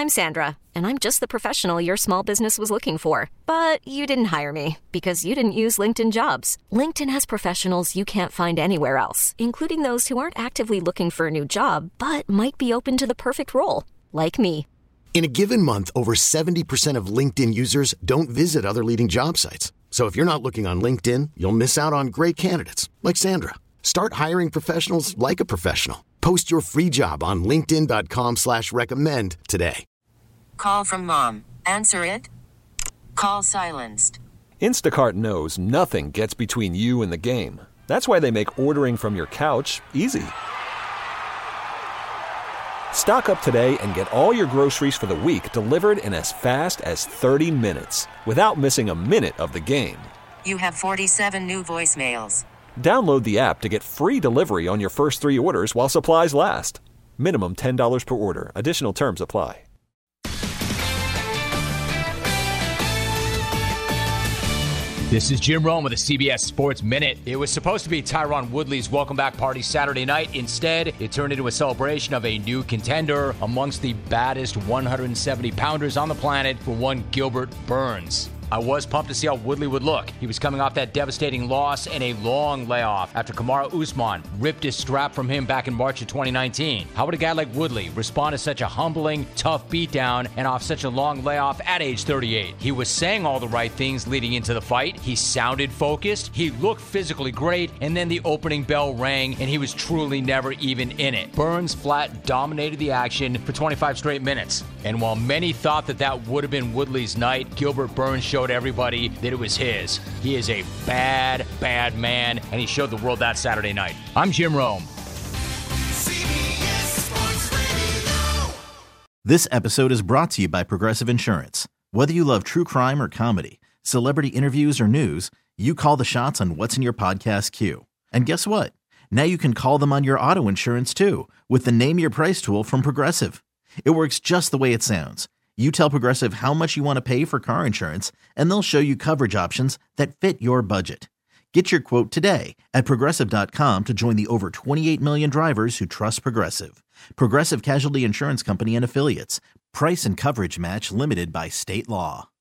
I'm Sandra, and I'm just the professional your small business was looking for. But you didn't hire me because you didn't use LinkedIn Jobs. LinkedIn has professionals you can't find anywhere else, including those who aren't actively looking for a new job, but might be open to the perfect role, like me. In a given month, over 70% of LinkedIn users don't visit other leading job sites. So if you're not looking on LinkedIn, you'll miss out on great candidates like Sandra. Start hiring professionals like a professional. Post your free job on linkedin.com/recommend today. Call from mom. Answer it. Call silenced. Instacart knows nothing gets between you and the game. That's why they make ordering from your couch easy. Stock up today and get all your groceries for the week delivered in as fast as 30 minutes without missing a minute of the game. You have 47 new voicemails. Download the app to get free delivery on your first 3 orders while supplies last. Minimum $10 per order. Additional terms apply. This is Jim Rome with the CBS Sports Minute. It was supposed to be Tyron Woodley's welcome back party Saturday night. Instead, it turned into a celebration of a new contender amongst the baddest 170-pounders on the planet for one Gilbert Burns. I was pumped to see how Woodley would look. He was coming off that devastating loss and a long layoff after Kamaru Usman ripped his strap from him back in March of 2019. How would a guy like Woodley respond to such a humbling, tough beatdown and off such a long layoff at age 38? He was saying all the right things leading into the fight. He sounded focused. He looked physically great. And then the opening bell rang and he was truly never even in it. Burns flat dominated the action for 25 straight minutes. And while many thought that would have been Woodley's night, Gilbert Burns showed everybody that it was his. He is a bad, bad man, and he showed the world that Saturday night. I'm Jim Rome. This episode is brought to you by Progressive Insurance. Whether you love true crime or comedy, celebrity interviews or news, you call the shots on what's in your podcast queue. And guess what? Now you can call them on your auto insurance too with the Name Your Price tool from Progressive. It works just the way it sounds. You tell Progressive how much you want to pay for car insurance, and they'll show you coverage options that fit your budget. Get your quote today at Progressive.com to join the over 28 million drivers who trust Progressive. Progressive Casualty Insurance Company and Affiliates. Price and coverage match limited by state law.